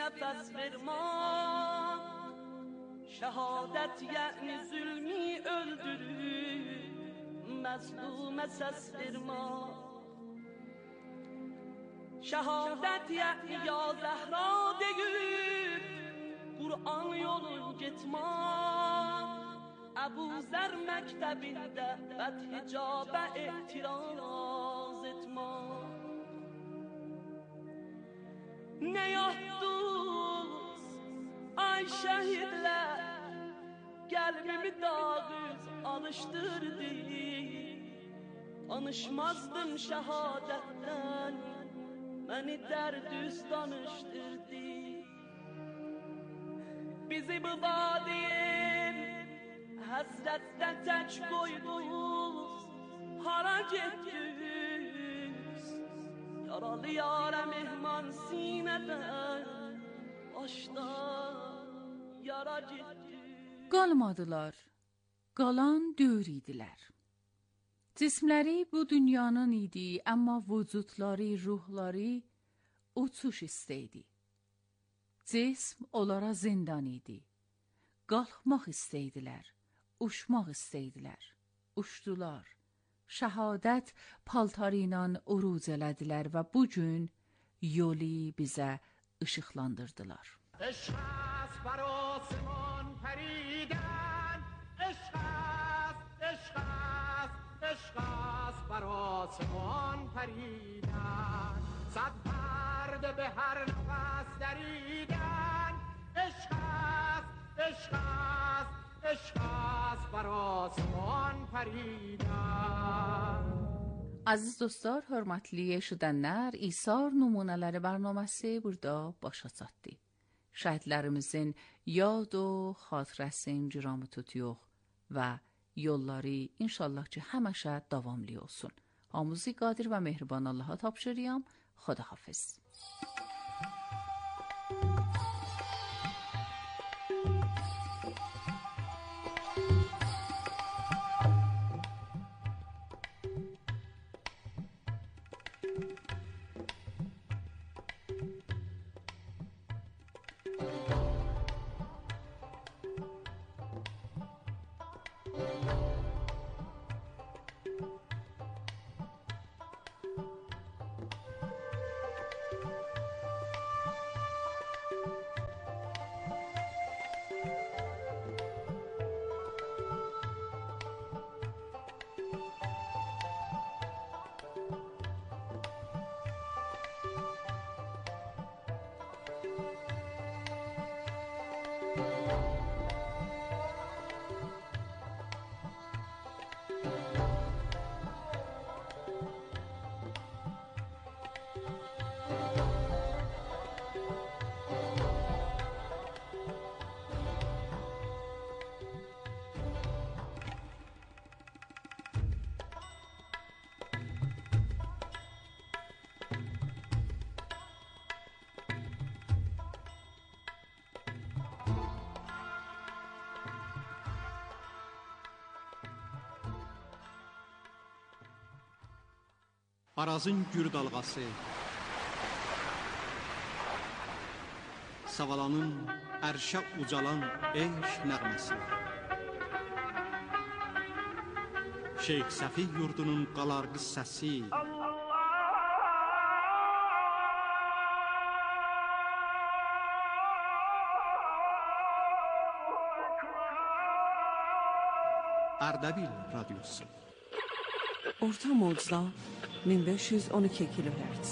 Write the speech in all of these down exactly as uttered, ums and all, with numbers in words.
nefes verma. Şehadet yani zulmü öldürür, mazlume ses verma. Şehadet yani ya Zehra deyip Kur'an yolun gitma. Ebu Zer mektebinde bed hicabe itiraz etma. Ne yaptınız ay şehirler, kalbimi dağız alıştırdı. Tanışmazdım şehadetten, beni derdüz danıştırdı. Bizi bu vadiyin hasretten tek koydunuz, hara gittiniz? Yaralı yâre mehman sineden, başta yara gitti. Qalmadılar, qalan döyür idilər. Cismləri bu dünyanın idi, amma vücudları, ruhları uçuş istəydi. Cism onlara zindan idi. Qalxmaq istəydilər, uçmaq istəydilər. Uçdular. Şəhadət paltarı ilə uruc elədilər və bu gün yolu bizə ışıqlandırdılar. عشق است بر آسمان پریدن، عشق است، عشق است، عشق است بر آسمان پریدن، صد پرده به هر نفس دریدن، عشق است، عشق است، عشق است بر آسمان پریدن. Aziz dostlar, hörmətli eşidənlər, İsar nümunələri bərnaməsi burada başa çatdı. Şəhidlərimizin yad o xatirəsini ciramı tutuyor və yolları inşallah ki həmişə davamlı olsun. Hamımızı qadir və mehriban Allaha tapşırıram. Xudahafiz. Arazın gür dalğası, Savalanın ərşə ucalan eş nəğməsi, Şeyx Səfi yurdunun qalar qıssəsi, Ərdəbil radyosu. Orta mocda min beş yüz on iki kilohertz.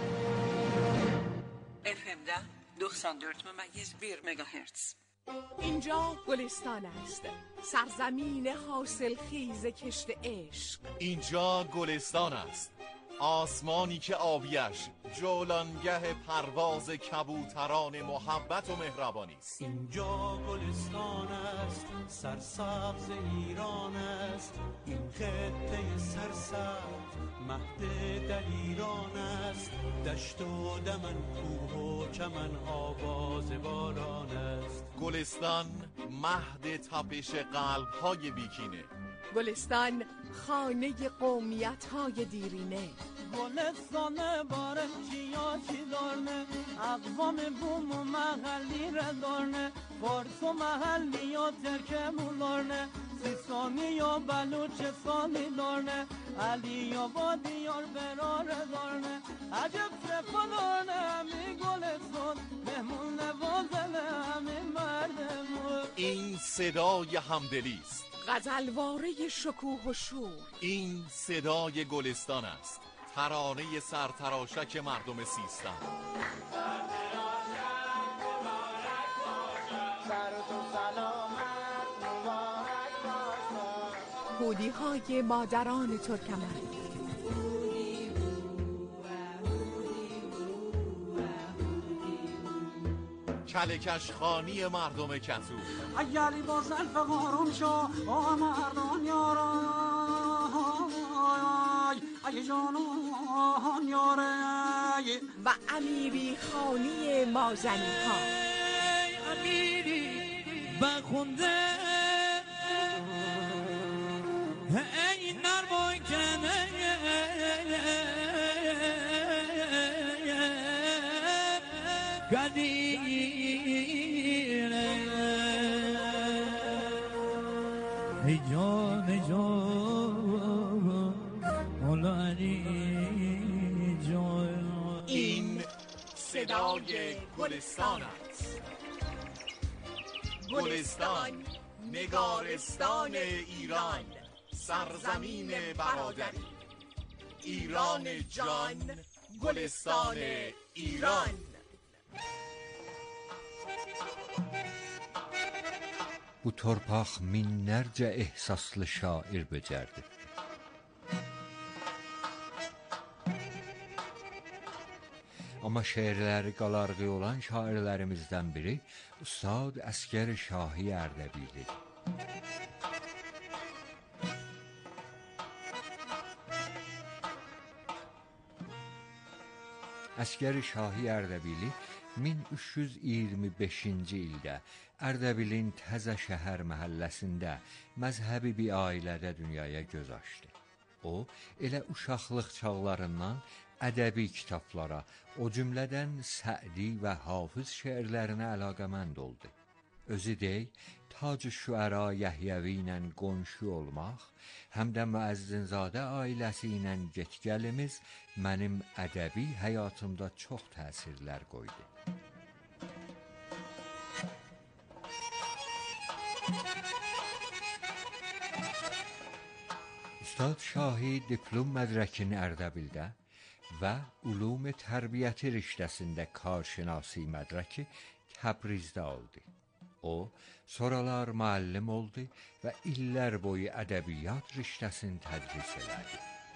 اف ام ده doksan dört ممیز bir مگاهرتز. اینجا گلستان است، سرزمین حاصل خیز کشت عشق. اینجا گلستان است، آسمانی که آبیش جولانگه پرواز کبوتران محبت و مهربانی است. اینجا گلستان است، سرسبز ایران است، این خطه سرسبز مهد دلیران است، دشت و دمن کوه و چمن آواز باران است. گلستان مهد تپش قلب‌های بیکینه، گلستان خانه قومیت های دیرینه. گلستان بارم چیا چی دارنه، اقوام بوم و محلی ردارنه، فارس و محلی و ترکمونارنه، سیستانی و بلوچستانی دارنه، علی و دیار برار دارنه، عجب سفالارنه همی گلستان، مهمون نوازنه همی مردمون. این صدای همدلی است، غزلواره شکوه و شور. این صدای گلستان است، ترانه سرتراشک مردم سیستان. هودی های مادران ترکمن. کلکش خانی مردم کتو. اگلی با زلف قارون شا با مردان یارای ای جانان یارای. و امیری خانی مازنی ها. امیری بخونده ای نرمای کنه قدیره ای جان جان مولانی جان. این صدای گلستان است، گلستان نگارستان ایران، سرزمین برادری، ایران جان، گلستان ایران. Bu torpaq minlərcə ehsaslı şair becərdi. Amma şeirləri qalarğı olan şairlərimizdən biri Ustad Əsgər Şahi Ərdəbilidir. Əsgər Şahi Ərdəbili min üç yüz iyirmi beşinci ildə Ərdəbilin Təzə şəhər məhəlləsində məzhəbi bir ailədə dünyaya göz açdı. O, elə uşaqlıq çağlarından ədəbi kitablara, o cümlədən Sə'di və Hafız şeirlərinə əlaqəmənd oldu. Özü deyək, Tac-ı Şüəra Yəhiyəvi ilə qonşu olmaq, həm də Müəzzinzadə ailəsi ilə get-gəlimiz mənim ədəbi həyatımda çox təsirlər qoydu. Ustad Şahi diplom mədrəkini Ərdəbildə və Ulum Tərbiyyəti riştəsində karşinasi mədrəki Təbrizdə aldı. O, sonralar müəllim oldu və illər boyu ədəbiyyat riştəsini tədris elədi.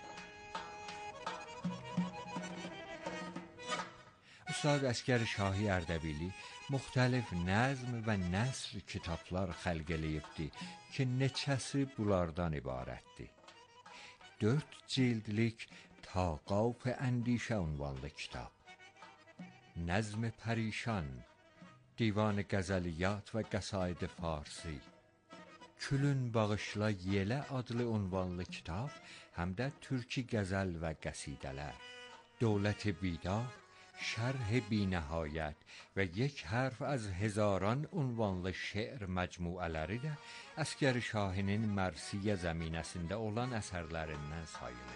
Ustad Əsgər Şahi Ərdəbili müxtəlif nəzm və nəsr kitablar xəlq eləyibdi ki, neçəsi bunlardan ibarətdir. Dörd cildlik Taqaf Əndişə unvanlı kitab, Nəzm Pərişan, Divan Qəzəliyyat və Qəsaid Farsi, Külün Bağışla Yelə adlı unvanlı kitab, həm də türki qəzəl və qəsidələr, Dövlət-i Bidar, Şərh-i Binəhayət və Yek Hərf az Hezaran unvanlı şeir məcmuələri də Əsgər Şahinin Mərsiyə zəminəsində olan əsərlərindən sayılır.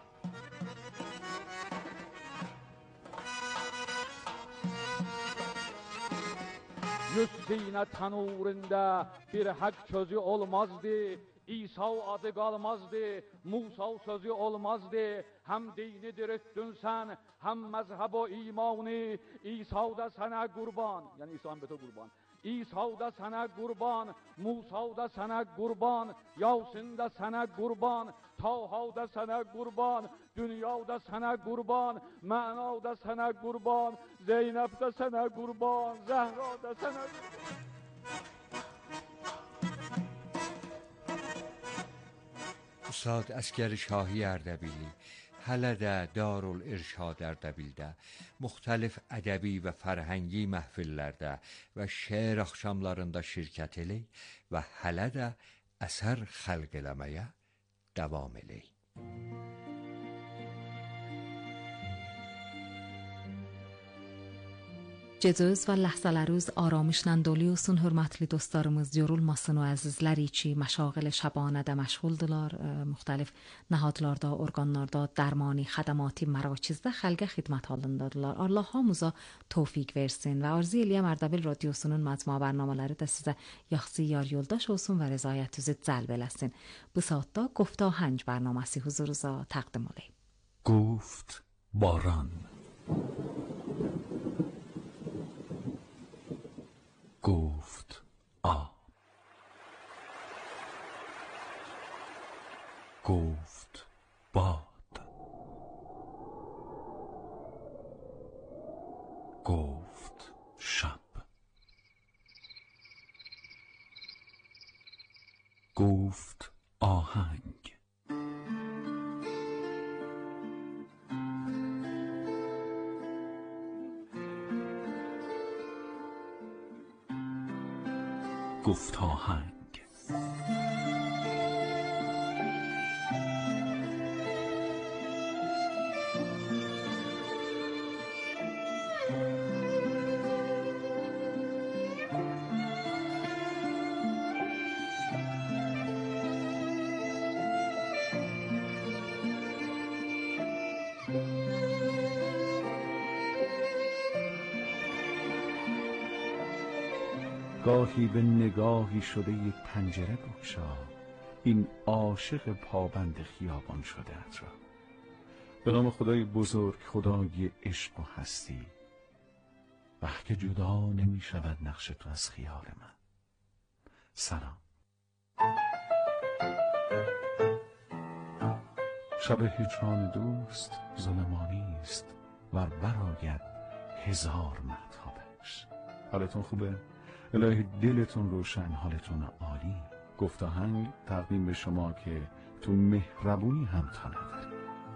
Yüz sinə tanurunda bir hak sözü olmazdı, İsa adı qalmazdı, Musa sözü olmazdı. Hem dini dirittün sen, hem mezheb o imanı, İsa da sana kurban, yani İsa'nın beto kurban. İsa da sana kurban, Musa da sana kurban, Yasin da sana kurban, Taha da sana kurban, Dünya da sana kurban, Ma'na da sana kurban, Zeynep da sana kurban, Zehra da sana kurban. Ustad Əsgər Şahi Ərdəbili hələ də Darul İrşad Ərdəbildə müxtəlif ədəbi və fərhəngi məhfillərdə və şeir axşamlarında şirkət eləyir və hələ də eser xəlq eləməyə davam eləyik. Cəzöz və ləhzələrimiz aramışla dolu olsun, hörmətli dostlarımız. Yorulmasın və əzizlər içi məşağil şəbanədə məşğuldular. Müxtəlif nəhadlarda, orqanlarda, dərmani, xədəmati mərakizdə xalqa xidmət halındadılar. Allah hamıza tövfiq versin və arzu eləyəm Ərdəbil radiosunun məcmua برنامه‌ləri də sizə yaxşı yar yoldaş olsun və rəzayətinizi cəlb eləsin. Bu saatda گفت آهنگ برنامه‌سی huzurunuza təqdim olayım. گفت باران، گفت آب، گفت باد، گفت شب، گفت آهنگ. گفت آهنگ. گاهی به نگاهی شده یک پنجره بگشا، این عاشق پابند خیابان شده ات را. به نام خدای بزرگ، خدای عشق و هستی، وقت که جدا نمی شود نقش تو از خیال من. سلام. شب هجران دوست ظلمانی است و برآید هزار مهتابش. حالتون خوبه؟ الهی دلتون روشن، حالتون عالی. گفت آهنگ تقدیم به شما که تو مهربونی هم تا نداری.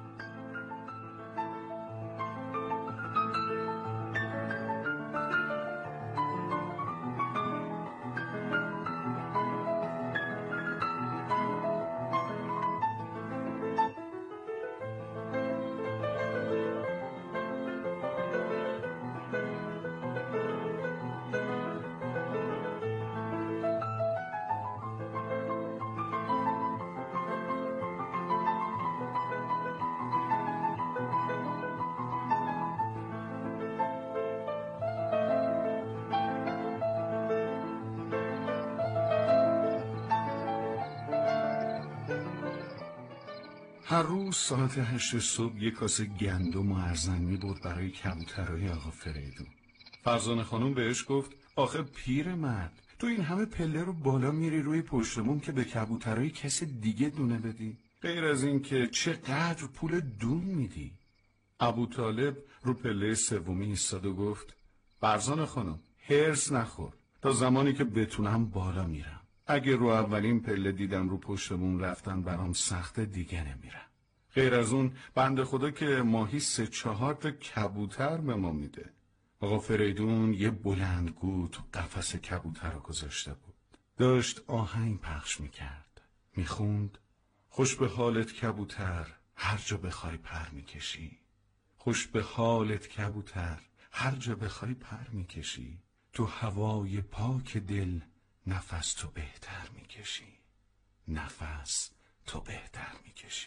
هر روز ساعت هشت صبح یک کاسه گندم و ارزن می برد برای کبوترهای آقا فریدون. فرزانه خانم بهش گفت آخه پیر مرد، تو این همه پله رو بالا میری روی پشت بوم که به کبوترهای کسی دیگه دونه بدی؟ غیر از این که چقدر پول دون میدی؟ ابوطالب رو پله سومی ایستاد و گفت فرزانه خانم هرس نخور، تا زمانی که بتونم بالا میرم. اگه رو اولین پله دیدم رو پشت بوم رفتن برام سخته، دیگه نمیرم. غیر از اون بنده خدا که ماهی سه چهار تا کبوتر به ما میده. آقا فریدون یه بلندگو تو قفس کبوتر رو گذاشته بود. داشت آهنگ پخش میکرد، میخوند خوش به حالت کبوتر هر جا بخوای پر میکشی. خوش به حالت کبوتر هر جا بخوای پر میکشی. تو هوای پاک دل نفس تو بهتر میکشی. نفس تو بهتر میکشی.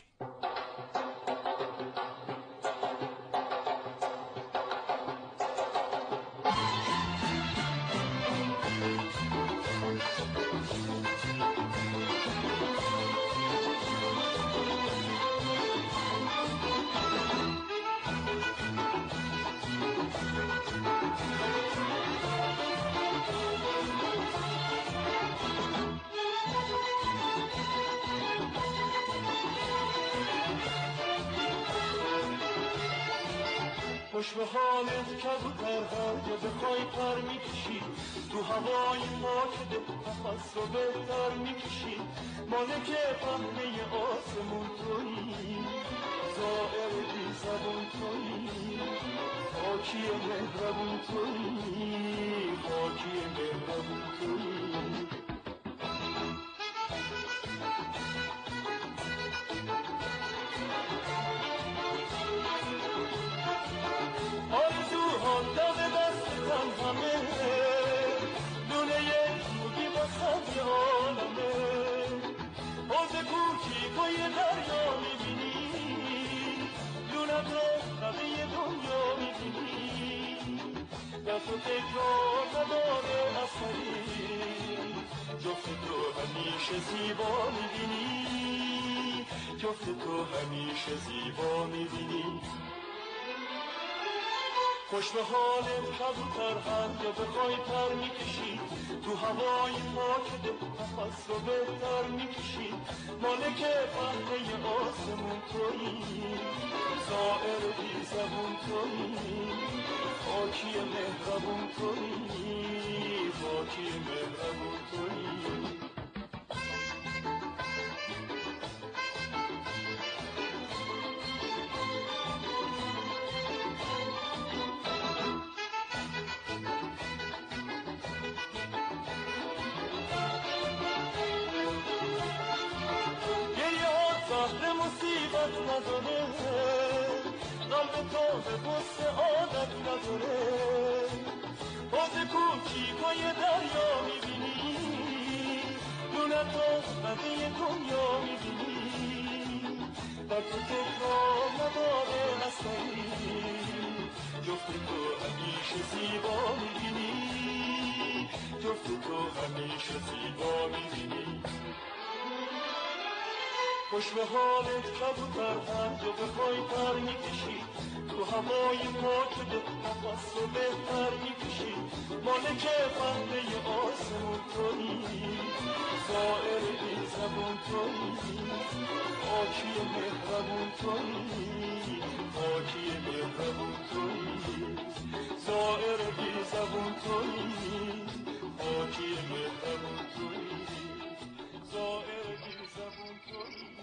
خوش به حالت کبوتر هر جا بخوای پر میکشی. تو هوای پاک دل نفس رو بهتر میکشی. مالک پهنه آسمون تویی، زائر بی زبون تویی، خاکی مهربون تویی، خاکی مهربون تویی. کف و تکرار نداره اثری، جفت تو همیشه زیبا میبینی، جفت تو همیشه زیبا میبینی. خوش به حالت کبوتر هر جا بخوای پر میکشی، تو هوای پاک دل نفس رو بهتر میکشی. مالک پهنه آسمون تویی، زائر بی زبون تویی، خاکی مهربون تویی، خاکی مهربون تویی. مصیبت نداره، قلب تو به غصه عادت نداره. باز کوچیکای دریا میبینی، دونت و بقیه دنیا میبینی. در تو تکرار نداره اثری، جفت تو همیشه زیبا میبینی، جفت تو همیشه زیبا میبینی. خوش به حالت کبوتر هر جا بخوای پر میکشی، تو هوای پاک دل نفس رو بهتر میکشی. مالک پهنه آسمون تویی، زائر بی زبون تویی، خاکی مهربون تویی، خاکی مهربون تویی، زائر بی زبون تویی، خاکی مهربون تویی، زائر بی زبون تویی.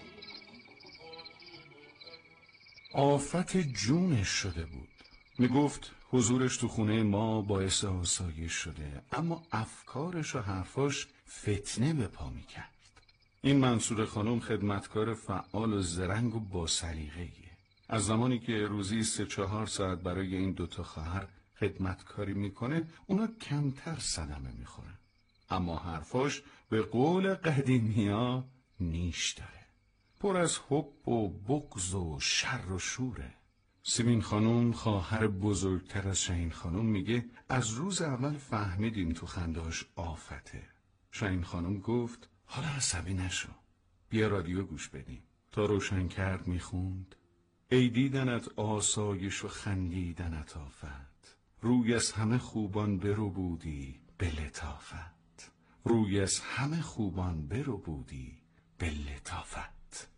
آفت جونش شده بود. میگفت حضورش تو خونه ما باعث آسایش شده، اما افکارش و حرفاش فتنه به پا میکرد. این منصور خانم خدمتکار فعال و زرنگ و با سلیقه‌ایه. از زمانی که روزی سه چهار ساعت برای این دوتا خواهر خدمتکاری میکنه، اونا کمتر صدمه میخورن. اما حرفاش به قول قدیمیا نیش داره، پر از حب و بغض و شر و شوره. سیمین خانم خواهر بزرگتر از شهین خانم میگه از روز اول فهمیدیم تو خندهاش آفته. شهین خانم گفت حالا عصبی نشو، بیا رادیو گوش بدیم. تا روشن کرد میخوند ای دیدنت آسایش و خندیدنت آفت، روی از همه خوبان برو بودی به لطافت، روی از همه خوبان برو بودی به لطافت.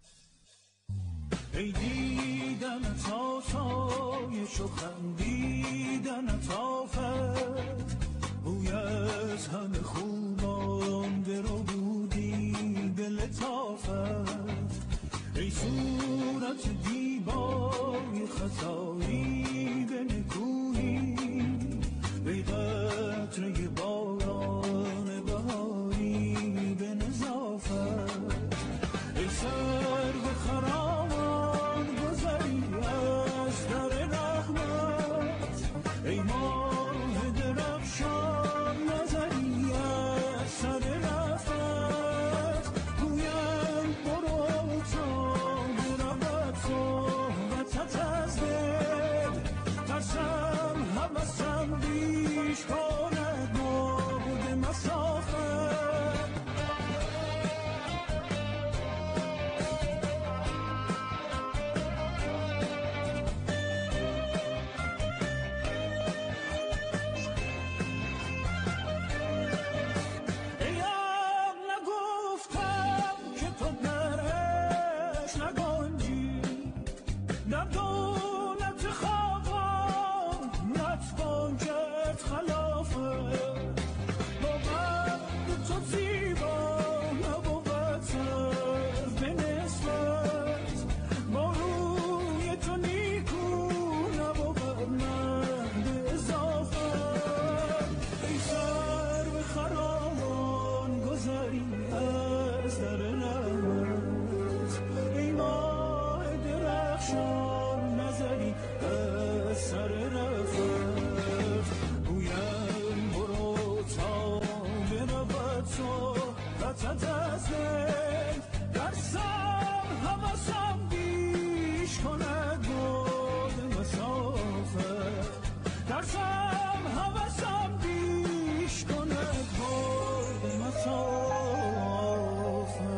ای دیدنت آسایش و خندیدنت آفت، روی از همه خوبان برو بودی به لطافت. ای صورت دیبای خطایی به نکویی، ای قطره باران بهاری به نظافت. ای سر به خرامان گذری از در رحمت، ای ماه درفشان نظری از سر رفت. گویم برو تا برود صحبتت از دل، ترسم همسم بیش کند بود مسافت. در دولت خوابان نتوان کرد خلاص. هوسم بیش کنه پای مسافر.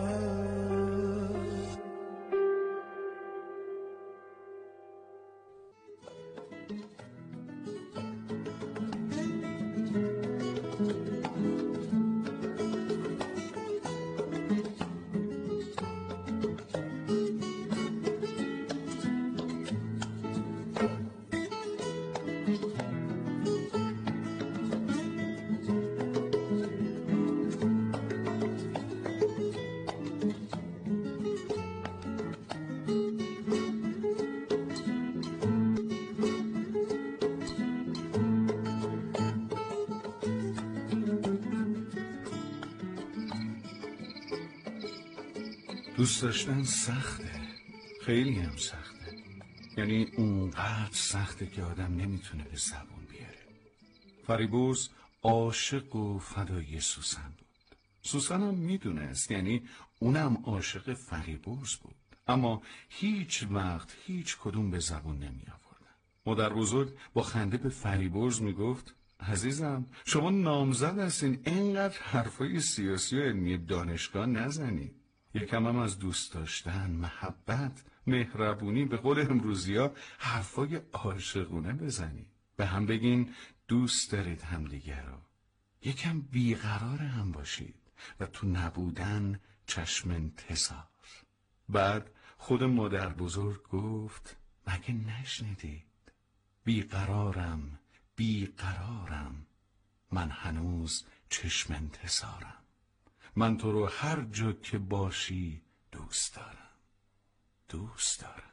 دوست داشتن سخته، خیلی هم سخته. یعنی اونقدر سخته که آدم نمیتونه به زبون بیاره. فریبرز عاشق و فدای سوسن بود. سوسن هم میدونست، یعنی اونم عاشق فریبرز بود، اما هیچ وقت هیچ کدوم به زبون نمی آوردن. مادر بزرگ با خنده به فریبرز میگفت عزیزم شما نامزد هستین، اینقدر حرفای سیاسی و علمی دانشگاه نزنید. یکم هم از دوست داشتن، محبت، مهربونی، به قول امروزیا حرفای عاشقونه بزنید. به هم بگین دوست دارید همدیگه رو. یکم بیقرار هم باشید و تو نبودن چشم انتظار. بعد خود مادر بزرگ گفت مگه نشنیدید؟ بیقرارم بیقرارم، من هنوز چشم انتظارم. من تو رو هر جا که باشی دوست دارم، دوست دارم.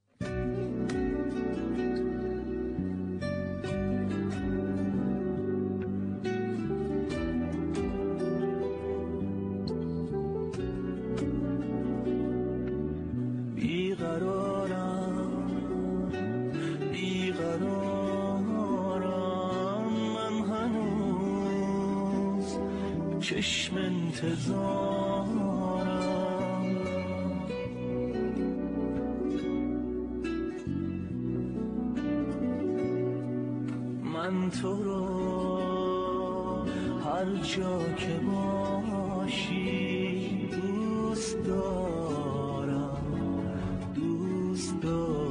بیقرارم بیقرارم، من هنوز چشم انتظارم. من تو رو هر جا که باشی دوست دارم، دوست دارم.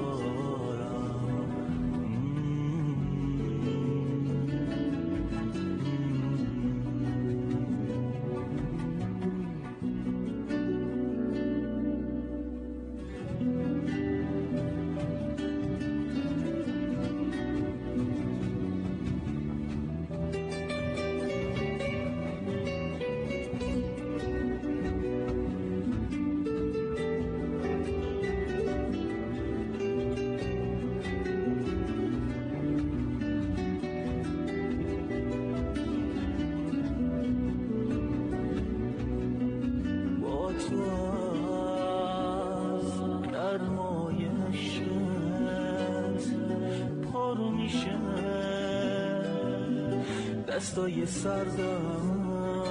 دستای سردم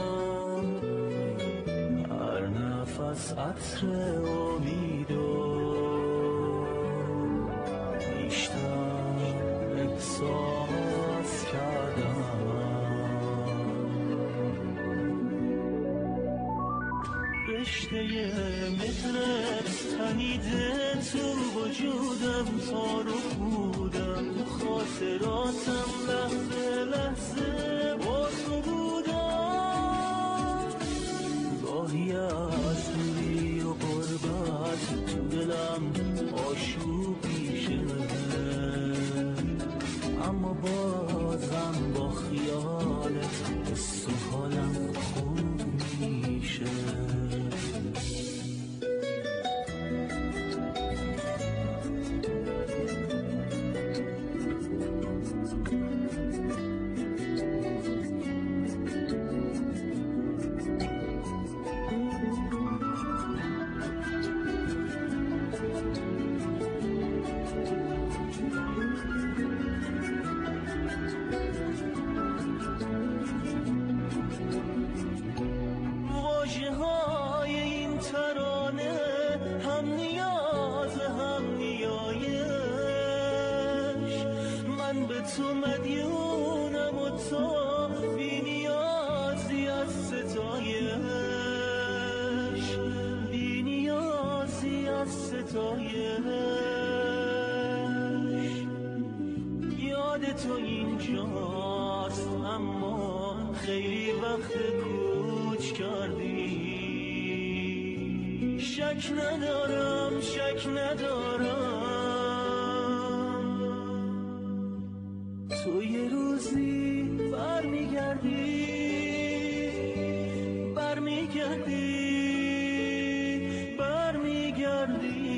هر نفس عطر امید و بیشتر احساس کردم. رشته مهرت تنیده تو وجودم، تار و پودم تو خاطراتم، لحظه لحظه با تو بودم. گاهی از دوری و غربت تو دلم آشوب میشه، اما بازم با خیالت حس و حالم خوب میشه. وقت کوچ کردی. شک ندارم شک ندارم تو یه روزی برمیگردی برمیگردی برمیگردی.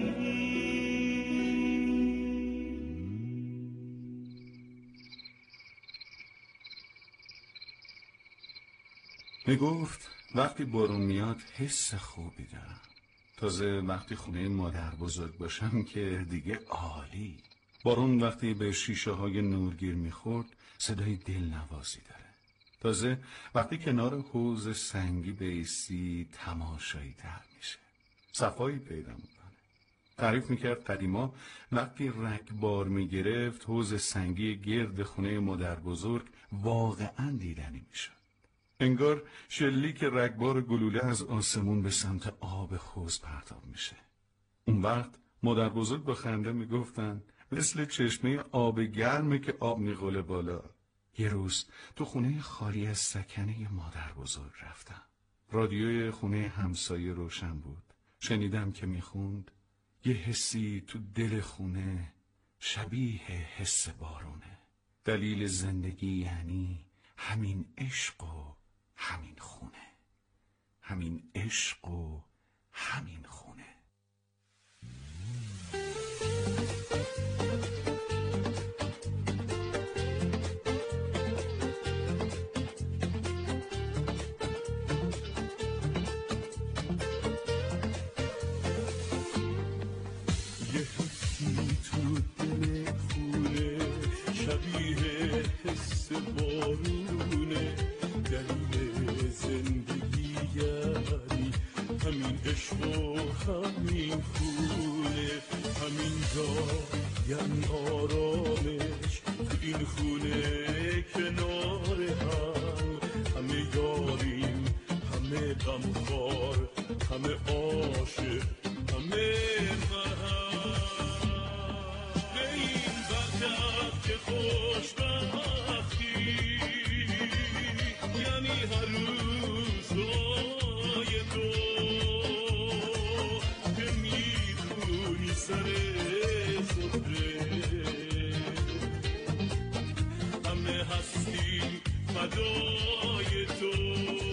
میگفت وقتی بارون میاد حس خوبی دارم. تازه وقتی خونه مادر بزرگ باشم که دیگه عالی. بارون وقتی به شیشه های نورگیر میخورد صدای دلنوازی داره. تازه وقتی کنار حوض سنگی بایستی تماشایی تر میشه، صفایی پیدا میکنه. تعریف میکرد قدیما وقتی رگبار میگرفت حوض سنگی گرد خونه مادر بزرگ واقعا دیدنی میشد. انگار شلیک رگبار گلوله از آسمون به سمت آب حوض پرتاب میشه. اون وقت مادر بزرگ با خنده میگفتن مثل چشمه آب گرمه که آب میغله بالا. یه روز تو خونه خالی از سکنه مادر بزرگ رفتم. رادیوی خونه همسایه روشن بود. شنیدم که میخوند یه حسی تو دل خونه شبیه حس بارونه. دلیل زندگی یعنی همین عشق و همین خونه. همین عشق و همین خونه. یه حسی تو دل خونه شبیه حس بارونه. دلیل زندگی یعنی همین عشق و همین خونه. همین جا یعنی آرامش تو این خونه کنار هم. همه یاریم همه غمخوار همه عاشق همه مرهم. به این وقت که خوشبختی یعنی هر روزهای تو که میدونی سر سفره همه هستیم فدای تو.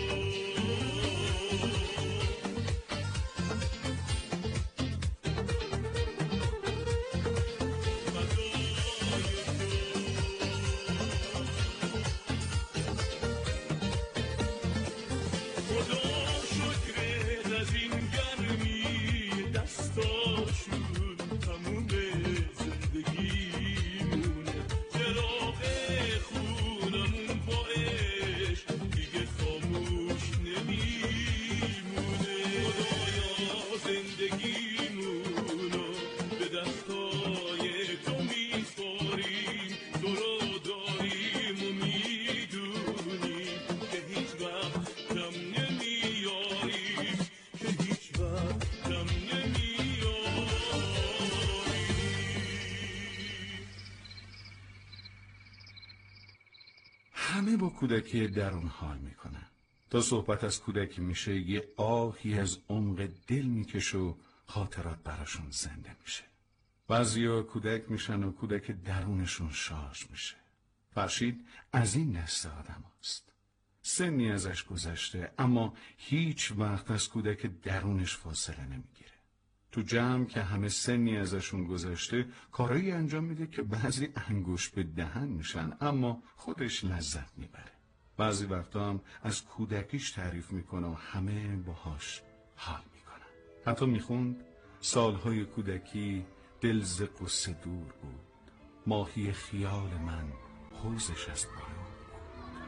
همه با کودکی درون حال میکنن. تا صحبت از کودکی میشه یه آهی از عمق دل میکشه و خاطرات براشون زنده میشه. بعضیا کودک میشن و کودک درونشون شارژ میشه. فرشید از این نسل آدم هست. سنی ازش گذشته اما هیچ وقت از کودک درونش فاصله نمیگیره. تو جمع که همه سنی ازشون گذشته کارایی انجام میده که بعضی انگوش به دهن میشن اما خودش لذت میبره. بعضی وقتا هم از کودکیش تعریف میکنه و همه باهاش حال میکنن. حتی میخوند سالهای کودکی دل ز قصه دور بود، ماهی خیال من حوزش از بار